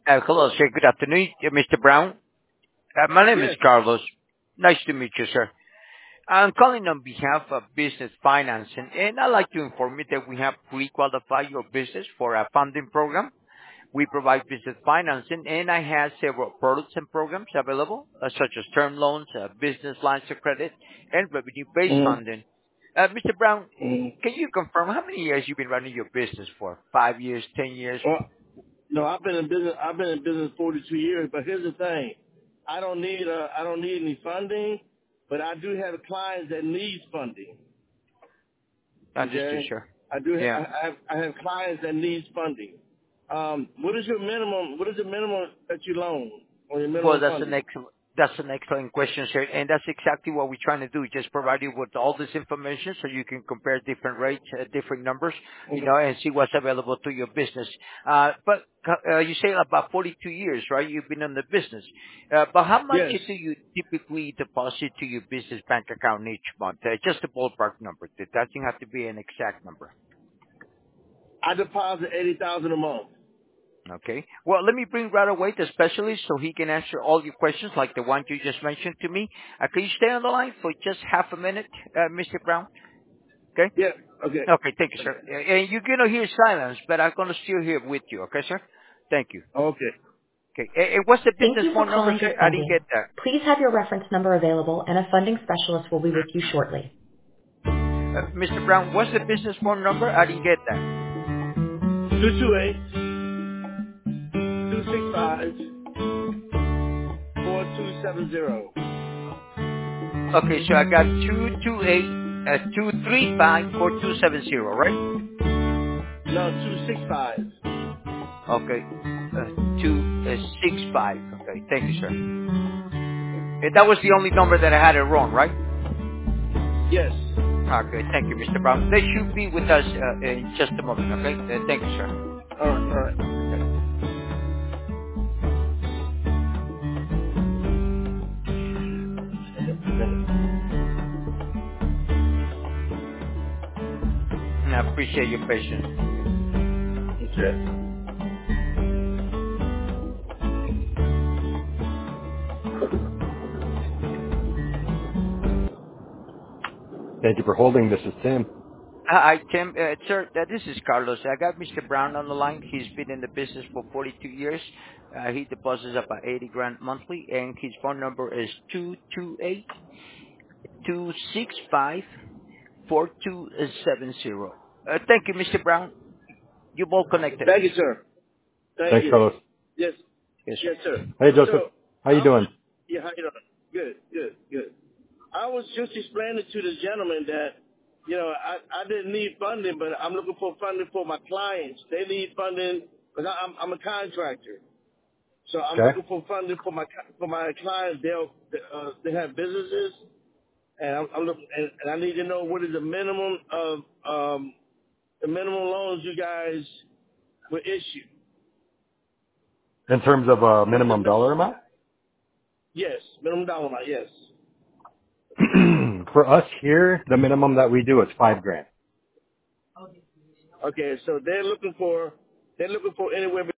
Hello, sir. Good afternoon, Mr. Brown. My name is Yes. Carlos. Nice to meet you, sir. I'm calling on behalf of Business Financing, and I'd like to inform you that we have pre-qualified your business for a funding program. We provide business financing, and I have several products and programs available, such as term loans, business lines of credit, and revenue-based Mm-hmm. funding. Mr. Brown, Mm-hmm. can you confirm how many years you've been running your business for? 5 years, 10 years? Well, no, I've been in business. I've been in business 42 years. But here's the thing: I don't need any funding, but I do have clients that need funding. Understood, Okay, sir. I do. Yeah. I have clients that need funding. What is your minimum? What is the minimum that you loan or your Well, minimum funding? that's an excellent question, sir, and that's exactly what we're trying to do. Just provide you with all this information so you can compare different rates, different numbers, Okay. and see what's available to your business. But you say about 42 years, right? You've been in the business. But how much Yes, do you typically deposit to your business bank account each month? Just a ballpark number. It doesn't have to be an exact number. I deposit 80,000 a month. Okay. Well, let me bring right away the specialist so he can answer all your questions like the one you just mentioned to me. Can you stay on the line for just half a minute, Mr. Brown? Okay? Yeah. Okay. Okay, thank you, sir. Okay. And you're going to hear silence, but I'm going to still here with you. Okay, sir? Thank you. Okay. Okay. And what's the Thank business you for phone number, calling for sir? I didn't funding. get that. Please have your reference number available, and a funding specialist will be with you shortly. Mr. Brown, what's the business phone number? I didn't get that. 228-265-4270. Okay, so I got 228 235 right? No, 265. Okay. 265. Okay, thank you, sir. And that was the only number that I had it wrong, right? Yes. Okay, thank you, Mr. Brown. They should be with us in just a moment, okay? Thank you, sir. All right. All right. Okay. And I appreciate your patience. Okay. Thank you for holding. This is Tim. Hi, Tim. Sir, this is Carlos. I got Mr. Brown on the line. He's been in the business for 42 years. He deposits about 80 grand monthly, and his phone number is 228-265-4270. Thank you, Mr. Brown. You're all connected. Thank you, sir. Thank Thanks, you. Carlos. Yes. Yes, sir. Yes, sir. Hey, Joseph. So How you I was, doing? yeah, how you doing? Good, good, good. I was just explaining to the gentleman that, I didn't need funding, but I'm looking for funding for my clients. They need funding because I'm a contractor. So I'm Okay. looking for funding for my clients. They have businesses, and I'm looking, and I need to know what is the minimum of the minimum loans you guys will issue. In terms of a minimum dollar amount? Yes, minimum dollar amount. Yes. For us here, the minimum that we do is $5,000. Okay, so they're looking for anywhere